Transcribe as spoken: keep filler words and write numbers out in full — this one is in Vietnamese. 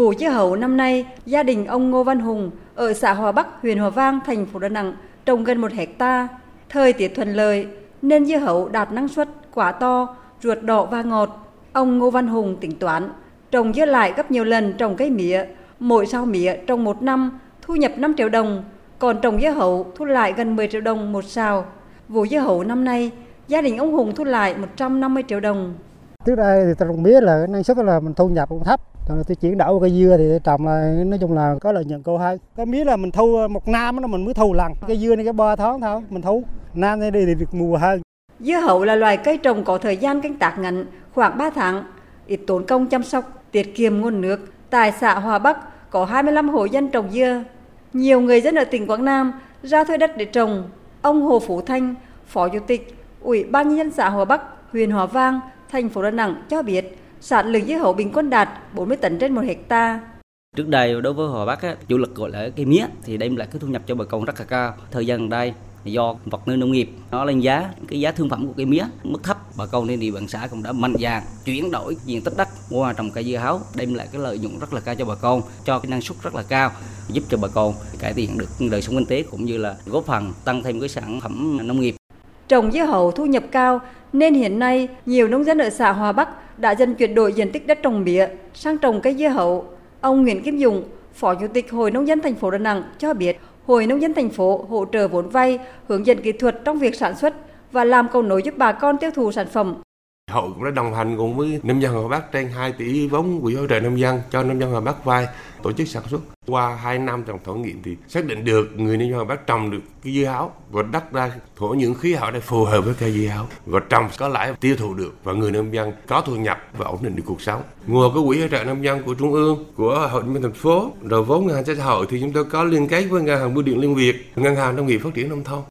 Vụ dưa hấu năm nay, gia đình ông Ngô Văn Hùng ở xã Hòa Bắc, huyện Hòa Vang, thành phố Đà Nẵng trồng gần một hecta. Thời tiết thuận lợi nên dưa hấu đạt năng suất quả to, ruột đỏ và ngọt. Ông Ngô Văn Hùng tính toán trồng dưa lại gấp nhiều lần trồng cây mía. Mỗi sào mía trồng một năm thu nhập năm triệu đồng, còn trồng dưa hấu thu lại gần mười triệu đồng một sào. Vụ dưa hấu năm nay, gia đình ông Hùng thu lại một trăm năm mươi triệu đồng. Trước đây thì trồng mía là năng suất là mình thu nhập cũng thấp. Rồi tôi chuyển đổi cây dưa thì trồng là nói chung là có lợi nhuận cao hơn. Cái mía là mình thu một năm nó mình mới thu lần. Cây dưa này cái ba tháng thôi mình thu. Năm nay đi thì được mùa hơn. Dưa hấu là loài cây trồng có thời gian canh tác ngắn, khoảng ba tháng, ít tốn công chăm sóc, tiết kiệm nguồn nước. Tại xã Hòa Bắc có hai mươi lăm hộ dân trồng dưa. Nhiều người dân ở tỉnh Quảng Nam ra thuê đất để trồng. Ông Hồ Phú Thanh, Phó Chủ tịch Ủy ban nhân dân xã Hòa Bắc, huyện Hòa Vang, thành phố Đà Nẵng cho biết, sản lượng dưa hấu bình quân đạt bốn mươi tấn trên một hecta. Trước đây đối với Hòa Bắc á, chủ lực gọi là cây mía thì đem lại cái thu nhập cho bà con rất là cao. Thời gian gần đây do vật nuôi nông nghiệp nó lên giá, cái giá thương phẩm của cây mía mức thấp, bà con trên địa bàn xã cũng đã mạnh dạn chuyển đổi diện tích đất qua trồng cây dưa hấu, đem lại cái lợi nhuận rất là cao cho bà con, cho cái năng suất rất là cao, giúp cho bà con cải thiện được đời sống kinh tế cũng như là góp phần tăng thêm cái sản phẩm nông nghiệp. Trồng dưa hấu thu nhập cao nên hiện nay nhiều nông dân ở xã Hòa Bắc đã dần chuyển đổi diện tích đất trồng mía sang trồng cây dưa hấu. Ông Nguyễn Kim Dũng, Phó Chủ tịch Hội Nông dân thành phố Đà Nẵng cho biết, Hội Nông dân thành phố hỗ trợ vốn vay, hướng dẫn kỹ thuật trong việc sản xuất và làm cầu nối giúp bà con tiêu thụ sản phẩm. Hội cũng đã đồng hành cùng với nông dân Hòa Bắc trên hai tỷ vốn quỹ hỗ trợ nông dân cho nông dân Hòa Bắc vay tổ chức sản xuất. Qua hai năm trồng thử nghiệm thì xác định được người nông dân Hòa Bắc trồng được cái dưa hấu và đất ra thổ nhưỡng khí hậu để phù hợp với cây dưa hấu và trồng có lãi tiêu thụ được và người nông dân có thu nhập và ổn định được cuộc sống. Ngoài cái quỹ hỗ trợ nông dân của trung ương, của hội nông dân thành phố, rồi vốn ngân hàng xã hội thì chúng tôi có liên kết với ngân hàng bưu điện Liên Việt, ngân hàng nông nghiệp phát triển nông thôn.